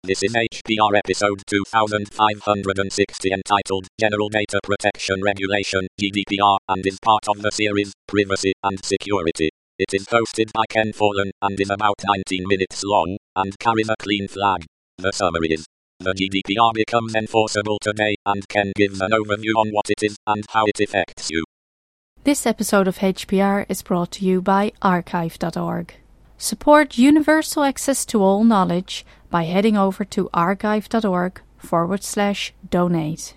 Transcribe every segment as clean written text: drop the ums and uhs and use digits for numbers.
This is HPR episode 2560 entitled General Data Protection Regulation, GDPR, and is part of the series Privacy and Security. It is hosted by Ken Fallen and is about 19 minutes long and carries a clean flag. The summary is: the GDPR becomes enforceable today, and Ken gives an overview on what it is and how it affects you. This episode of HPR is brought to you by archive.org. Support universal access to all knowledge by heading over to archive.org/donate.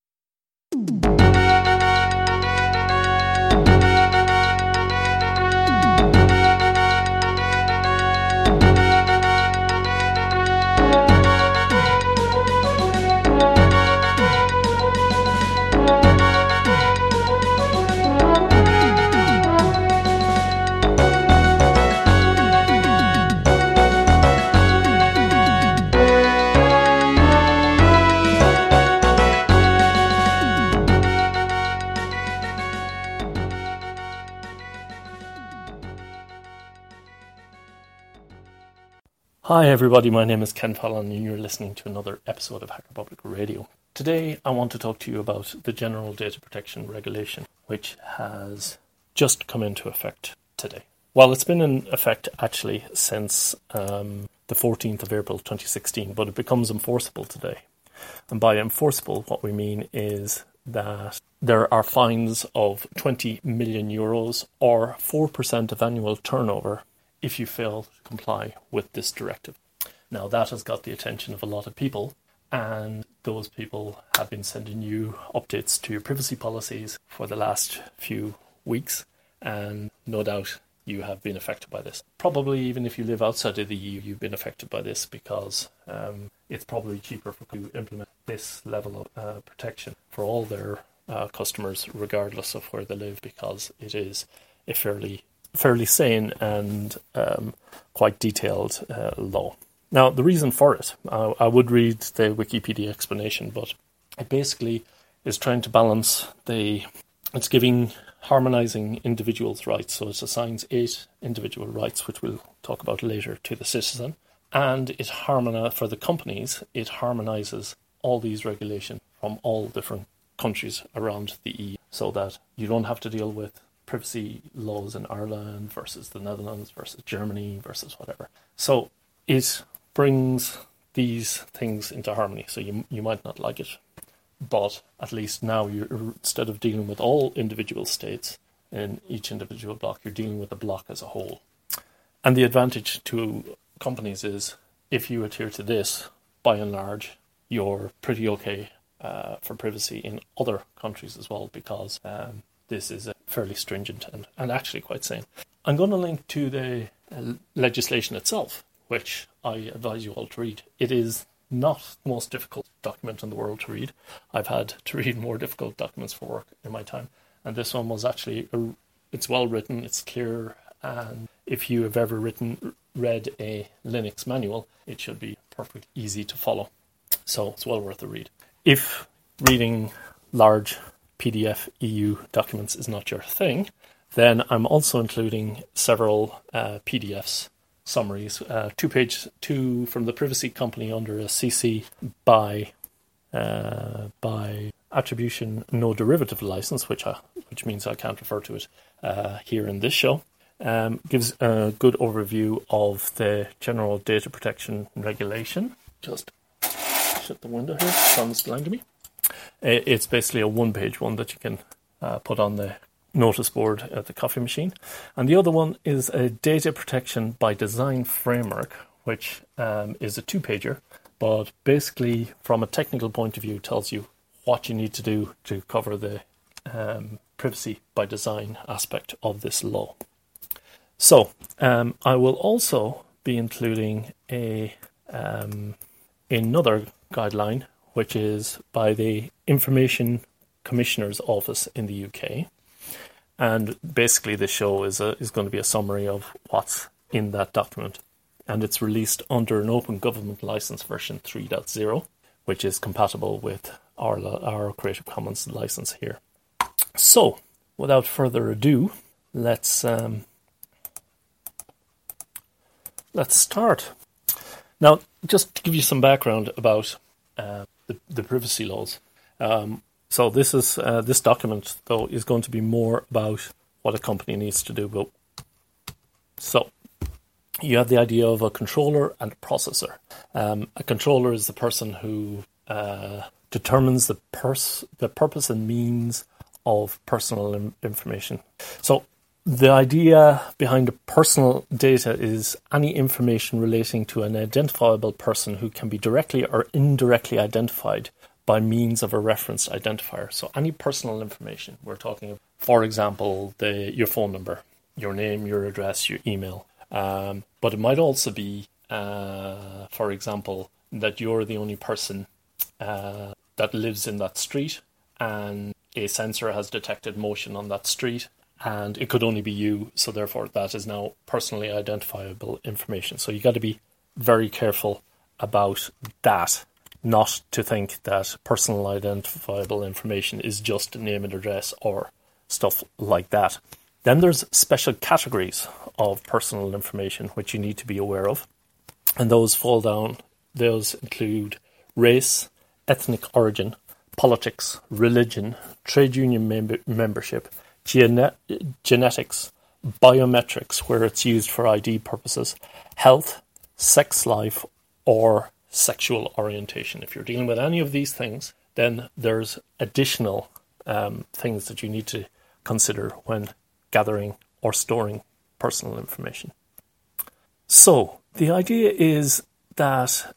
Hi everybody, my name is Ken Fallon and you're listening to another episode of Hacker Public Radio. Today I want to talk to you about the General Data Protection Regulation, which has just come into effect today. Well, it's been in effect actually since the 14th of April 2016, but it becomes enforceable today. And by enforceable, what we mean is that there are fines of 20 million euros or 4% of annual turnover if you fail to comply with this directive. Now, that has got the attention of a lot of people, and those people have been sending you updates to your privacy policies for the last few weeks, and no doubt you have been affected by this. Probably even if you live outside of the EU, you've been affected by this because it's probably cheaper for you to implement this level of protection for all their customers, regardless of where they live, because it is a fairly sane and quite detailed law. Now, the reason for it, I would read the Wikipedia explanation, but it basically is trying to balance it's giving harmonizing individuals' rights. So it assigns 8 individual rights, which we'll talk about later, to the citizen. And it for the companies, it harmonizes all these regulations from all different countries around the EU so that you don't have to deal with privacy laws in Ireland versus the Netherlands versus Germany versus whatever. So it brings these things into harmony. So you might not like it, but at least now instead of dealing with all individual states in each individual block, you're dealing with the block as a whole. And the advantage to companies is if you adhere to this, by and large, you're pretty okay for privacy in other countries as well, because this is fairly stringent and actually quite sane. I'm going to link to the legislation itself, which I advise you all to read. It is not the most difficult document in the world to read. I've had to read more difficult documents for work in my time, and this one was actually, it's well written, it's clear, and if you have ever read a Linux manual, it should be perfectly easy to follow. So it's well worth a read. If reading large PDF EU documents is not your thing, then I'm also including several PDFs, summaries, 2 from the privacy company under a CC by attribution no derivative license, which means I can't refer to it here in this show. Gives a good overview of the General Data Protection Regulation. Just shut the window here, sun's blinding me. It's basically a one-page one that you can put on the notice board at the coffee machine. And the other one is a Data Protection by Design Framework, which is a 2-pager, but basically from a technical point of view tells you what you need to do to cover the privacy by design aspect of this law. So I will also be including another guideline, which is by the Information Commissioner's Office in the UK. And basically this show is going to be a summary of what's in that document. And it's released under an Open Government License version 3.0, which is compatible with our Creative Commons license here. So, without further ado, let's start. Now, just to give you some background about the privacy laws. So this document, though, is going to be more about what a company needs to do. So you have the idea of a controller and a processor. A controller is the person who determines the purpose and means of personal information. So the idea behind the personal data is any information relating to an identifiable person who can be directly or indirectly identified by means of a reference identifier. So any personal information, we're talking, for example, your phone number, your name, your address, your email. But it might also be, for example, that you're the only person that lives in that street, and a sensor has detected motion on that street, and it could only be you, so therefore that is now personally identifiable information. So you got to be very careful about that, not to think that personal identifiable information is just name and address or stuff like that. Then there's special categories of personal information which you need to be aware of, and those include race, ethnic origin, politics, religion, trade union membership, genetics, biometrics, where it's used for ID purposes, health, sex life, or sexual orientation. If you're dealing with any of these things, then there's additional things that you need to consider when gathering or storing personal information. So the idea is that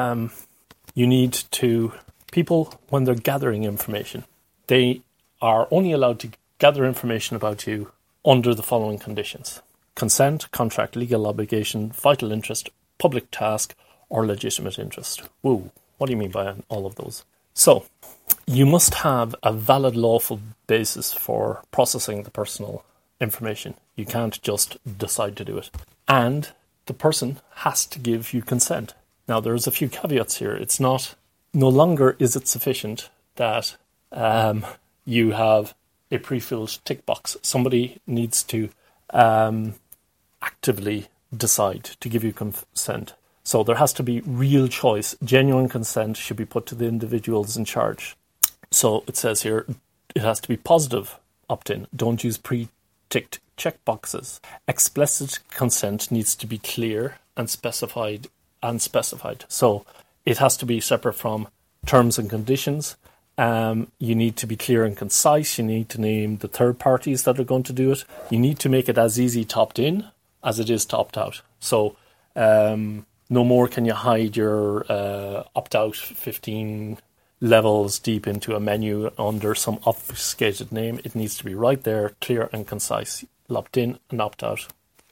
people, when they're gathering information, they are only allowed to gather information about you under the following conditions: consent, contract, legal obligation, vital interest, public task, or legitimate interest. Whoa, what do you mean by all of those? So, you must have a valid lawful basis for processing the personal information. You can't just decide to do it. And the person has to give you consent. Now, there's a few caveats here. It's no longer is it sufficient that you have a pre-filled tick box. Somebody needs to actively decide to give you consent. So there has to be real choice. Genuine consent should be put to the individuals in charge. So it says here, it has to be positive opt-in. Don't use pre-ticked checkboxes. Explicit consent needs to be clear and specified. So it has to be separate from terms and conditions. You need to be clear and concise. You need to name the third parties that are going to do it. You need to make it as easy to opt in as it is to opt out. So no more can you hide your opt-out 15 levels deep into a menu under some obfuscated name. It needs to be right there, clear and concise. Opt in and opt out.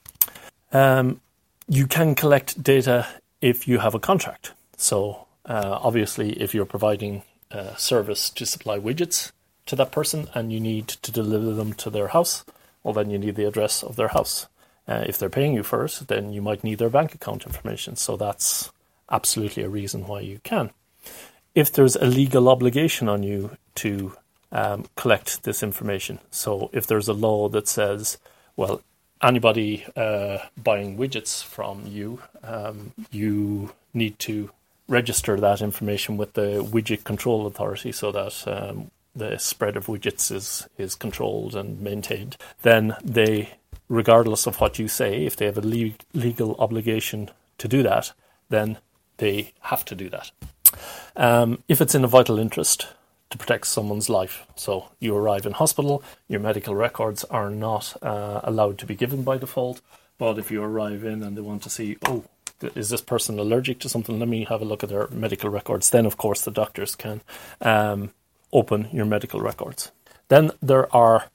You can collect data if you have a contract. So obviously, if you're providing a service to supply widgets to that person and you need to deliver them to their house, well, then you need the address of their house. If they're paying you for it, then you might need their bank account information. So that's absolutely a reason why you can. If there's a legal obligation on you to collect this information. So if there's a law that says, well, anybody buying widgets from you, you need to register that information with the Widget Control Authority so that the spread of widgets is controlled and maintained. Then they, regardless of what you say, if they have a legal obligation to do that, then they have to do that. If it's in a vital interest to protect someone's life. So you arrive in hospital, your medical records are not allowed to be given by default, but if you arrive in and they want to see, is this person allergic to something? Let me have a look at their medical records. Then, of course, the doctors can open your medical records. Then there are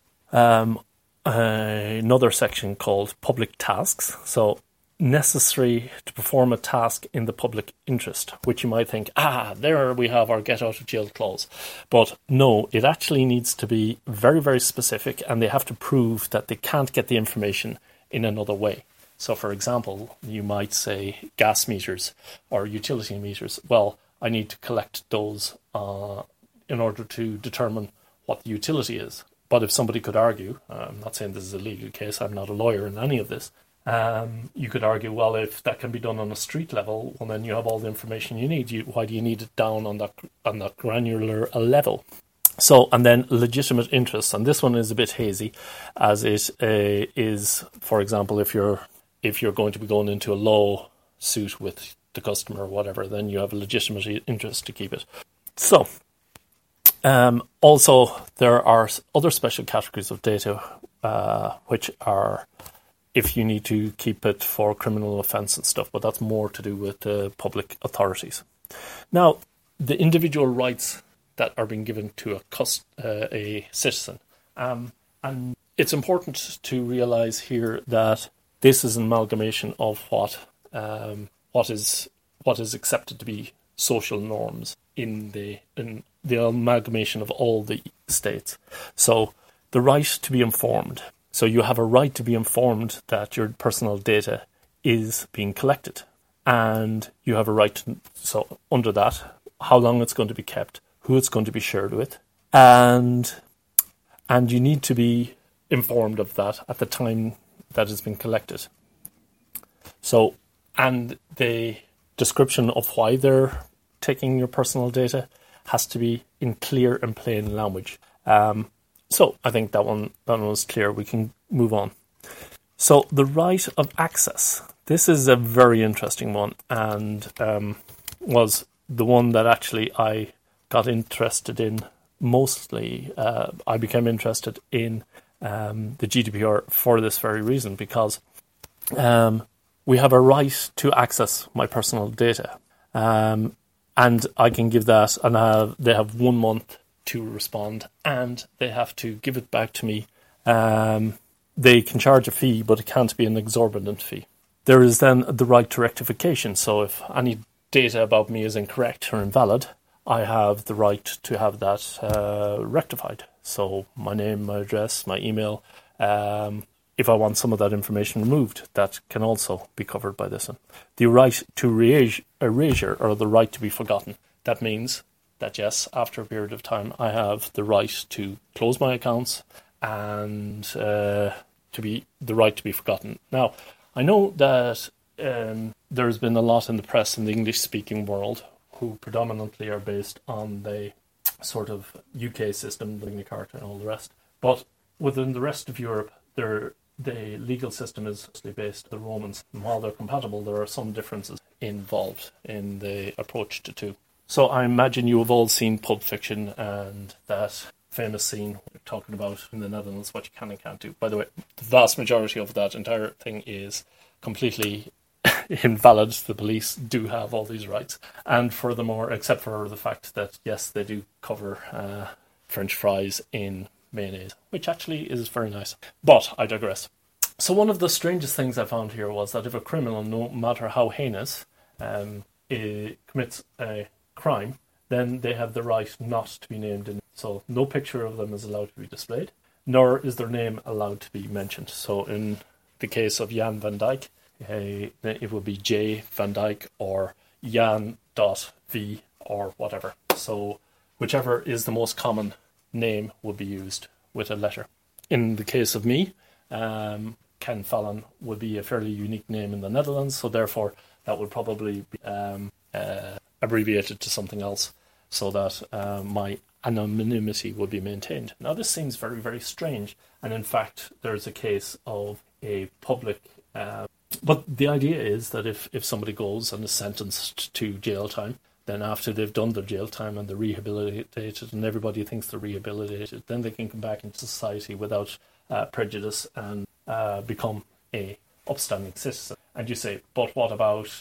another section called public tasks. So necessary to perform a task in the public interest, which you might think, there we have our get out of jail clause. But no, it actually needs to be very, very specific, and they have to prove that they can't get the information in another way. So, for example, you might say gas meters or utility meters. Well, I need to collect those in order to determine what the utility is. But if somebody could argue, I'm not saying this is a legal case, I'm not a lawyer in any of this, You could argue, well, if that can be done on a street level, well, then you have all the information you need. Why do you need it down on that granular level? So, and then legitimate interests, and this one is a bit hazy, as it is, for example, if you're going to be going into a lawsuit with the customer or whatever, then you have a legitimate interest to keep it. So, also there are other special categories of data which are if you need to keep it for criminal offence and stuff, but that's more to do with public authorities. Now, the individual rights that are being given to a citizen, and it's important to realise here that this is an amalgamation of what is accepted to be social norms in the amalgamation of all the states. So the right to be informed. So you have a right to be informed that your personal data is being collected, and you have a right to, so under that, how long it's going to be kept, who it's going to be shared with, and you need to be informed of that at the time that it's been collected. So, and the description of why they're taking your personal data has to be in clear and plain language. So I think that one was clear. We can move on. So the right of access. This is a very interesting one, and was the one that actually I got interested in mostly. I became interested in the GDPR for this very reason, because we have a right to access my personal data, and I can give that, and they have 1 month to respond, and they have to give it back to me. They can charge a fee, but it can't be an exorbitant fee. There is then the right to rectification. So if any data about me is incorrect or invalid, I have the right to have that rectified. So my name, my address, my email. If I want some of that information removed, that can also be covered by this one. The right to erasure, or the right to be forgotten. That means that yes, after a period of time, I have the right to close my accounts and the right to be forgotten. Now, I know that there's been a lot in the press in the English-speaking world who predominantly are based on the sort of UK system, the Magna Carta and all the rest. But within the rest of Europe, the legal system is mostly based on the Romans. And while they're compatible, there are some differences involved in the approach to two. So I imagine you have all seen Pulp Fiction and that famous scene we're talking about in the Netherlands, what you can and can't do. By the way, the vast majority of that entire thing is completely invalid. The police do have all these rights. And furthermore, except for the fact that, yes, they do cover French fries in mayonnaise, which actually is very nice. But I digress. So one of the strangest things I found here was that if a criminal, no matter how heinous, commits a crime, then they have the right not to be named in. So no picture of them is allowed to be displayed, nor is their name allowed to be mentioned. So in the case of Jan van Dijk, it would be J van Dijk or Jan.V or whatever. So whichever is the most common name would be used with a letter. In the case of me, Ken Fallon would be a fairly unique name in the Netherlands, so therefore that would probably be abbreviated to something else so that my anonymity would be maintained. Now this seems very, very strange, and in fact there's a case of a public but the idea is that if somebody goes and is sentenced to jail time, then after they've done their jail time and they're rehabilitated and everybody thinks they're rehabilitated, then they can come back into society without prejudice and become a upstanding citizen. And you say, but what about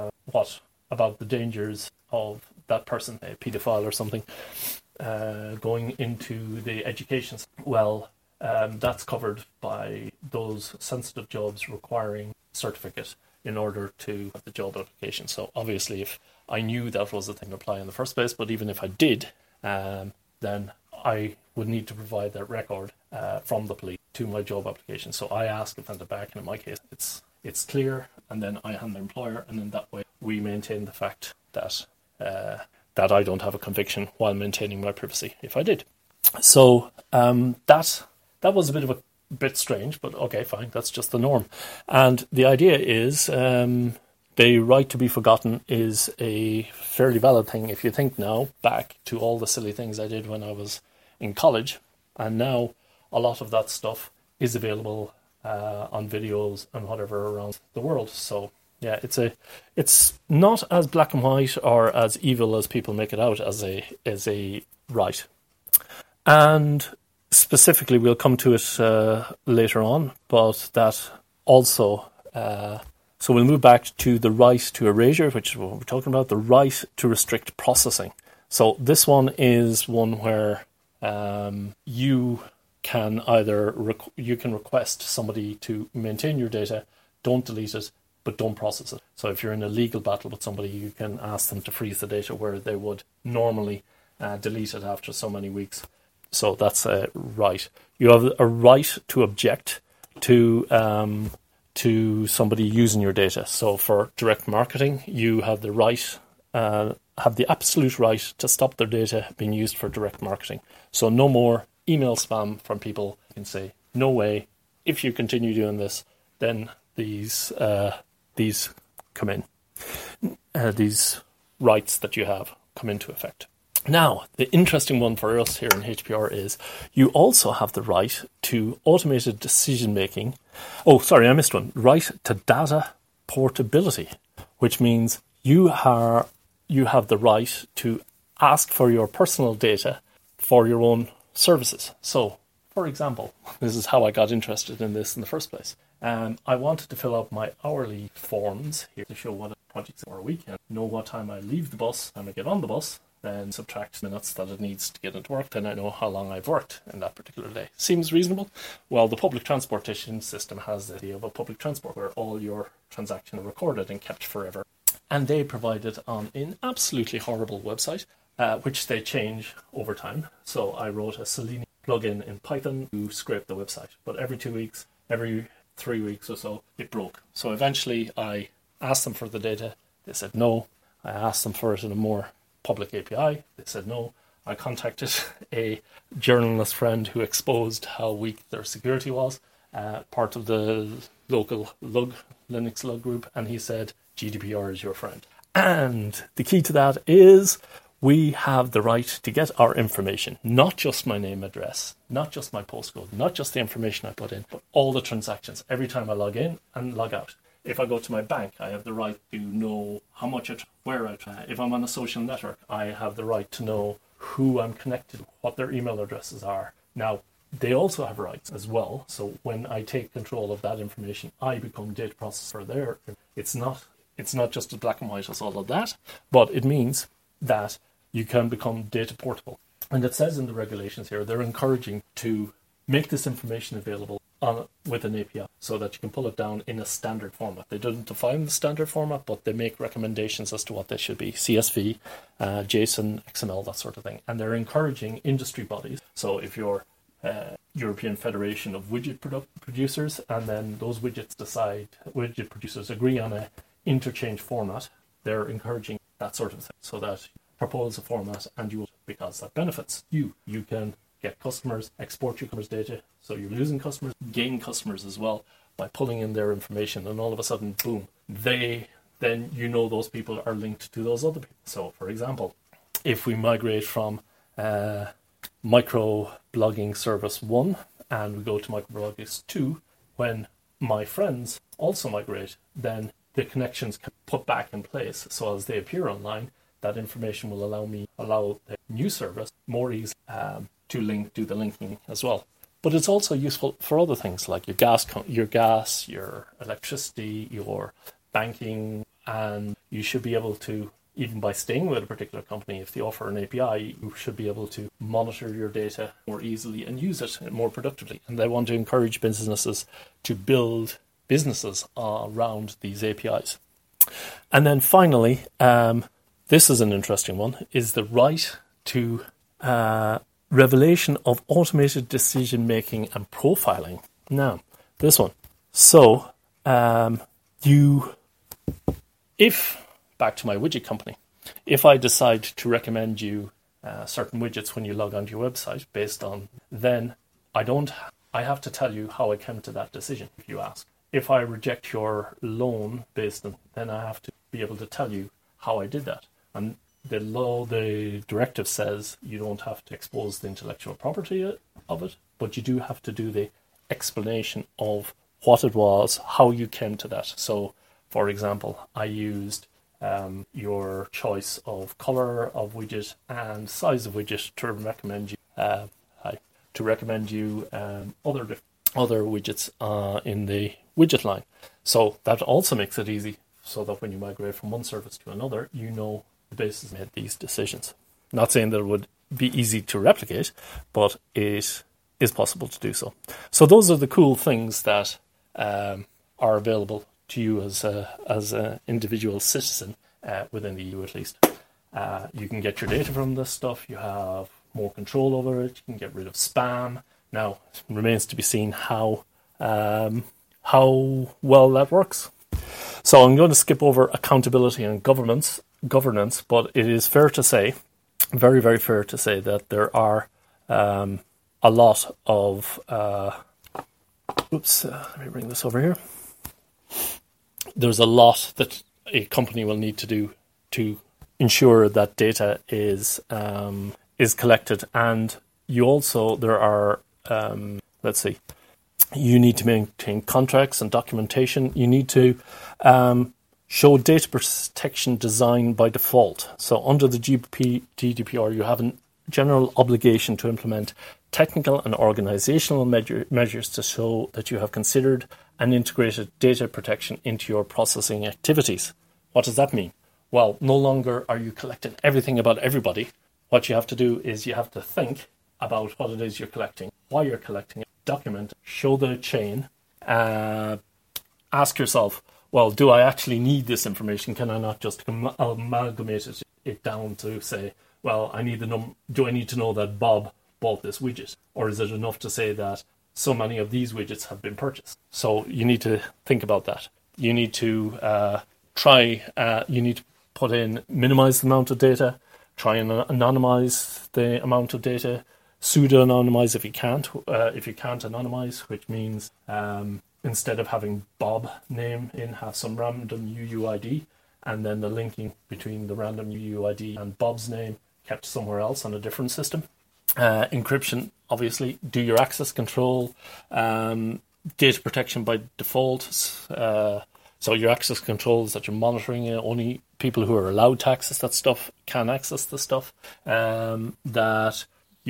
the dangers of that person, a paedophile or something, going into the education? Well, that's covered by those sensitive jobs requiring certificate in order to have the job application. So obviously if I knew that was the thing to apply in the first place, but even if I did, then I would need to provide that record from the police to my job application. So I ask and send it back, and in my case it's clear, and then I hand the employer, and then that way we maintain the fact that that I don't have a conviction while maintaining my privacy if I did. So that was a bit of a bit strange, but okay, fine, that's just the norm. And the idea is the right to be forgotten is a fairly valid thing if you think now back to all the silly things I did when I was in college, and now a lot of that stuff is available on videos and whatever around the world. So yeah, it's not as black and white or as evil as people make it out as a right. And specifically, we'll come to it later on, but that also, so we'll move back to the right to erasure, which is what we're talking about, the right to restrict processing. So this one is one where you can either, you can request somebody to maintain your data, don't delete it, but don't process it. So if you're in a legal battle with somebody, you can ask them to freeze the data where they would normally delete it after so many weeks. So that's a right. You have a right to object to somebody using your data. So for direct marketing, you have the right, have the absolute right to stop their data being used for direct marketing. So no more email spam from people. You can say, no way. If you continue doing this, then these come in. These rights that you have come into effect. Now, the interesting one for us here in HPR is you also have the right to automated decision-making. Oh, sorry, I missed one. Right to data portability, which means you have the right to ask for your personal data for your own services. So, for example, this is how I got interested in this in the first place. I wanted to fill out my hourly forms here to show what 26 hour a week and know what time I leave the bus, time I get on the bus, then subtract minutes that it needs to get into work, then I know how long I've worked in that particular day. Seems reasonable? Well, the public transportation system has the idea of a public transport where all your transactions are recorded and kept forever. And they provide it on an absolutely horrible website, which they change over time. So I wrote a Selenium plugin in Python to scrape the website. But every 2 weeks, every 3 weeks or so, it broke. So eventually I asked them for the data. They said no. I asked them for it in a more public API. They said no. I contacted a journalist friend who exposed how weak their security was, part of the local Linux lug group, and he said, GDPR is your friend. And the key to that is we have the right to get our information, not just my name, address, not just my postcode, not just the information I put in, but all the transactions every time I log in and log out. If I go to my bank, I have the right to know how much where I try. If I'm on a social network, I have the right to know who I'm connected to, what their email addresses are. Now, they also have rights as well. So when I take control of that information, I become data processor there. It's not just as black and white as all of that, but it means that you can become data portable. And it says in the regulations here, they're encouraging to make this information available with an API so that you can pull it down in a standard format. They don't define the standard format, but they make recommendations as to what they should be. CSV, JSON, XML, that sort of thing. And they're encouraging industry bodies. So if you're European Federation of Widget Producers, and then those widget producers agree on a interchange format, they're encouraging that sort of thing so that you propose a format and because that benefits you. You can get customers, export your customers' data, so you're losing customers, gain customers as well by pulling in their information, and all of a sudden, boom, then those people are linked to those other people. So, for example, if we migrate from microblogging service 1 and we go to microblogging 2, when my friends also migrate, then the connections can put back in place. So as they appear online, that information will allow the new service more easily to do the linking as well. But it's also useful for other things like your gas, your electricity, your banking, and you should be able to, even by staying with a particular company, if they offer an API, you should be able to monitor your data more easily and use it more productively. And they want to encourage businesses to build businesses around these APIs. And then finally, this is an interesting one, is the right to revelation of automated decision-making and profiling. Now, this one. So, back to my widget company, if I decide to recommend you certain widgets when you log onto your website based on, then I don't I have to tell you how I came to that decision, if you ask. If I reject your loan based on, then I have to be able to tell you how I did that. And the directive says you don't have to expose the intellectual property of it, but you do have to do the explanation of what it was, how you came to that. So, for example, I used your choice of color of widget and size of widget to recommend you other widgets in the widget line. So that also makes it easy, so that when you migrate from one service to another, you know the basis made these decisions. Not saying that it would be easy to replicate, but it is possible to do so. So those are the cool things that are available to you as an individual citizen within the EU, at least. You can get your data from this stuff. You have more control over it. You can get rid of spam. Now, it remains to be seen how well that works. So I'm going to skip over accountability and governance, but it is fair to say, very, very fair to say, that there are a lot of... let me bring this over here. There's a lot that a company will need to do to ensure that data is collected, and there are you need to maintain contracts and documentation. You need to show data protection design by default. So under the GDPR, you have a general obligation to implement technical and organizational measures to show that you have considered and integrated data protection into your processing activities. What does that mean? Well, no longer are you collecting everything about everybody. What you have to do is you have to think about what it is you're collecting, why you're collecting it, document it, show the chain, ask yourself, well, do I actually need this information? Can I not just amalgamate it down to say, well, do I need to know that Bob bought this widget? Or is it enough to say that so many of these widgets have been purchased? So you need to think about that. You need to minimize the amount of data, try and anonymize the amount of data, pseudo-anonymize if you can't anonymize, which means instead of having Bob name in, have some random UUID, and then the linking between the random UUID and Bob's name kept somewhere else on a different system. Encryption, obviously, do your access control, data protection by default. So your access control is that you're monitoring it. Only people who are allowed to access that stuff can access the stuff. That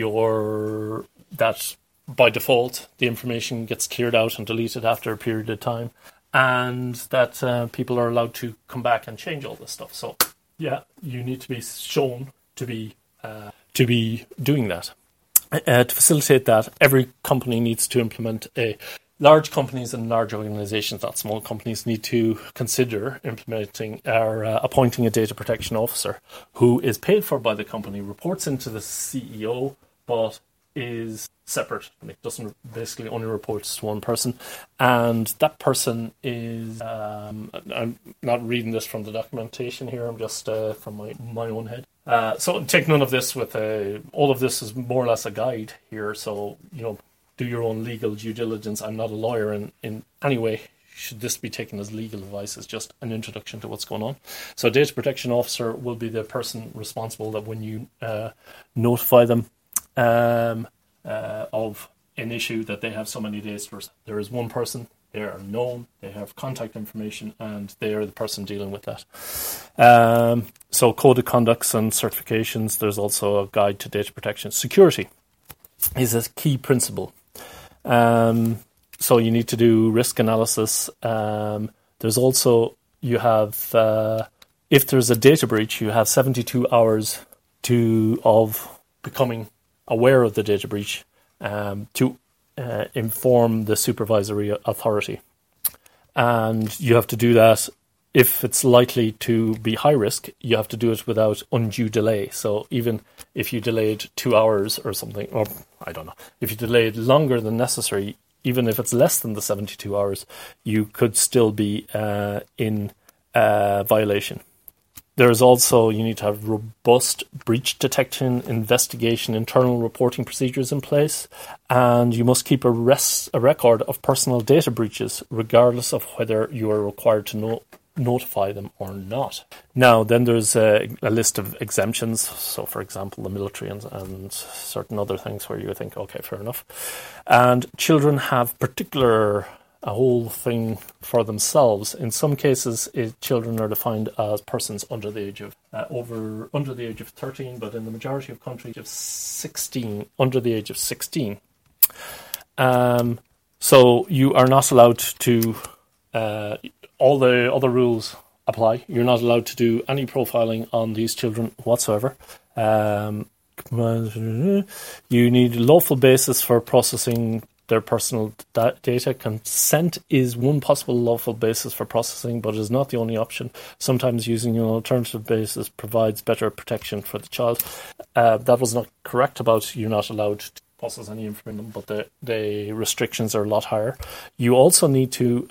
by default the information gets cleared out and deleted after a period of time, and that people are allowed to come back and change all this stuff. So yeah, you need to be shown to be doing that. To facilitate that, every company needs to implement large companies and large organizations, not small companies, need to consider implementing or appointing a data protection officer who is paid for by the company, reports into the CEO, but is separate. It doesn't basically only reports to one person. And that person is, I'm not reading this from the documentation here, I'm just from my own head. So take none of this with all of this is more or less a guide here. So, do your own legal due diligence. I'm not a lawyer in any way. Should this be taken as legal advice? It's just an introduction to what's going on. So data protection officer will be the person responsible that when you notify them of an issue that they have so many days to. There is one person, they are known, they have contact information, and they are the person dealing with that. So code of conducts and certifications. There's also a guide to data protection. Security is a key principle. So you need to do risk analysis. There's also, you have, if there's a data breach, you have 72 hours of becoming aware of the data breach to inform the supervisory authority. And you have to do that if it's likely to be high risk. You have to do it without undue delay. So even if you delayed 2 hours or something, or I don't know, if you delayed longer than necessary, even if it's less than the 72 hours, you could still be in violation. There's also, you need to have robust breach detection, investigation, internal reporting procedures in place, and you must keep a record of personal data breaches, regardless of whether you are required to notify them or not. Now, then there's a list of exemptions. So, for example, the military and certain other things where you would think, okay, fair enough. And children have a whole thing for themselves. In some cases, children are defined as persons under the age of 13, but in the majority of countries, under the age of 16. So you are not allowed to. All the other rules apply. You're not allowed to do any profiling on these children whatsoever. You need a lawful basis for processing their personal data. Consent is one possible lawful basis for processing, but is not the only option. Sometimes using an alternative basis provides better protection for the child. That was not correct about you're not allowed to process any information, but the restrictions are a lot higher. You also need to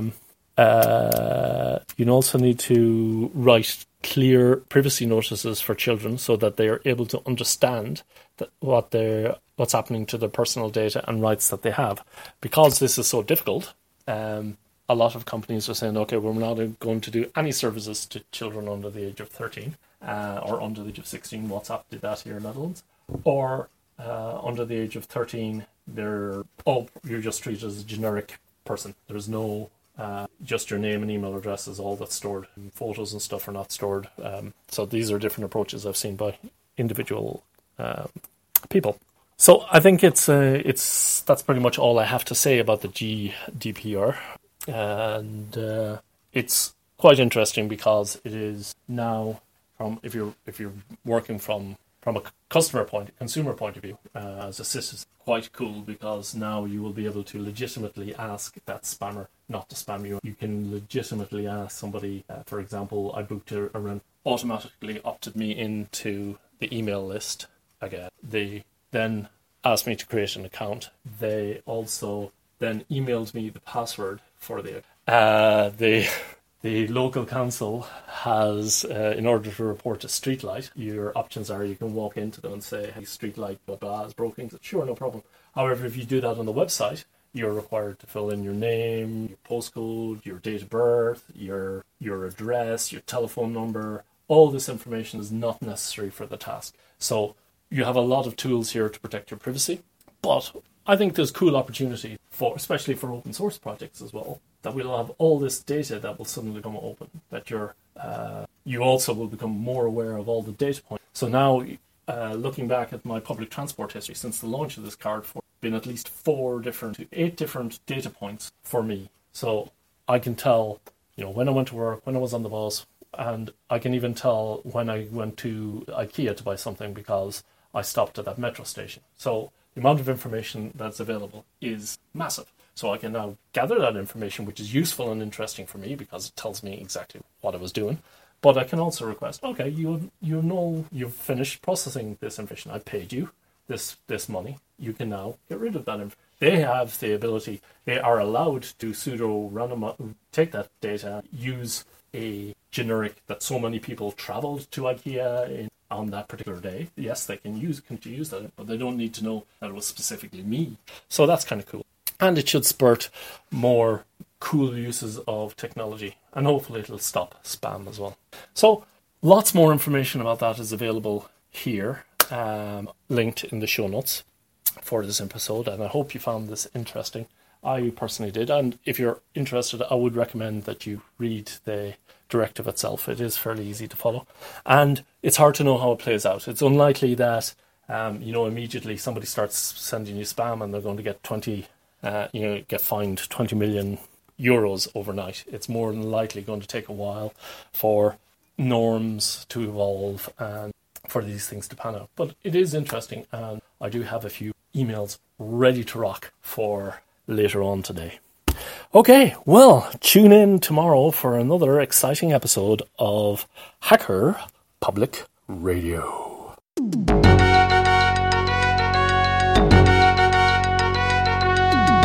write clear privacy notices for children so that they are able to understand what's happening to their personal data and rights that they have. Because this is so difficult, a lot of companies are saying, okay, we're not going to do any services to children under the age of 13 or under the age of 16. WhatsApp did that here in the Netherlands. Or under the age of 13, you're just treated as a generic person. There's no just your name and email address is all that's stored. Photos and stuff are not stored. So these are different approaches I've seen by individual people. So I think that's pretty much all I have to say about the GDPR, and it's quite interesting because it is now if you're working from a consumer point of view, as a citizen, quite cool because now you will be able to legitimately ask that spammer not to spam you. You can legitimately ask somebody, for example, I booked a rent, automatically opted me into the email list again. They then asked me to create an account. They also then emailed me the password for the local council has, in order to report a streetlight, your options are you can walk into them and say, hey, streetlight, blah, blah, is broken. Sure, no problem. However, if you do that on the website, you're required to fill in your name, your postcode, your date of birth, your address, your telephone number. All this information is not necessary for the task. So you have a lot of tools here to protect your privacy. But I think there's cool opportunity especially for open source projects as well, that we'll have all this data that will suddenly become open, that you also will become more aware of all the data points. So now, looking back at my public transport history since the launch of this card, been at least 8 different data points for me. So I can tell, when I went to work, when I was on the bus, and I can even tell when I went to IKEA to buy something because I stopped at that metro station. So the amount of information that's available is massive. So I can now gather that information, which is useful and interesting for me because it tells me exactly what I was doing. But I can also request, okay, you've finished processing this information. I paid you this money. You can now get rid of that information. They have the ability, they are allowed to take that data, use a generic that so many people traveled to IKEA on that particular day. Yes, they can use that, but they don't need to know that it was specifically me. So that's kind of cool. And it should spurt more cool uses of technology. And hopefully it'll stop spam as well. So lots more information about that is available here, linked in the show notes for this episode. And I hope you found this interesting. I personally did. And if you're interested, I would recommend that you read the directive itself. It is fairly easy to follow. And it's hard to know how it plays out. It's unlikely that, immediately somebody starts sending you spam and they're going to get get fined 20 million euros overnight. It's more than likely going to take a while for norms to evolve and for these things to pan out. But it is interesting, and I do have a few emails ready to rock for later on today. Okay, well, tune in tomorrow for another exciting episode of Hacker Public Radio.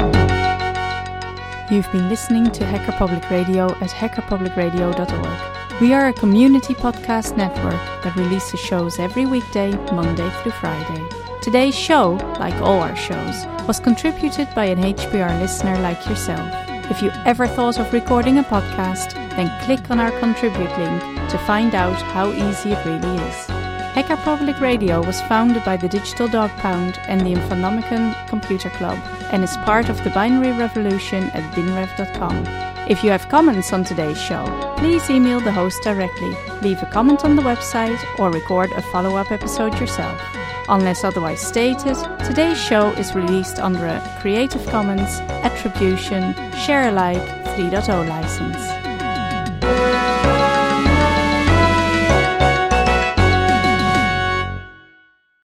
You've been listening to Hacker Public Radio at hackerpublicradio.org. We are a community podcast network that releases shows every weekday, Monday through Friday. Today's show, like all our shows, was contributed by an HPR listener like yourself. If you ever thought of recording a podcast, then click on our contribute link to find out how easy it really is. Hacker Public Radio was founded by the Digital Dog Pound and the Infonomicon Computer Club and is part of the binary revolution at binrev.com. If you have comments on today's show, please email the host directly, leave a comment on the website, or record a follow-up episode yourself. Unless otherwise stated, today's show is released under a Creative Commons Attribution Share Alike 3.0 license.